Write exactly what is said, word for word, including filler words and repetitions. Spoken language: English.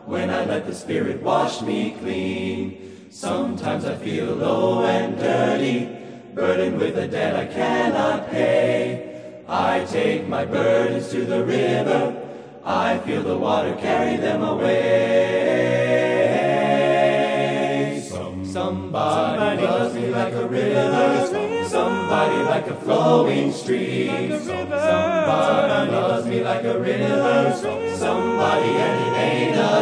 when I let the Spirit wash me clean. Sometimes I feel low and dirty, burdened with a debt I cannot pay. I take my burdens to the river, I feel the water carry them away. Some, somebody, somebody loves me like a river, somebody like a flowing stream. Somebody loves me like a river, somebody and it ain't a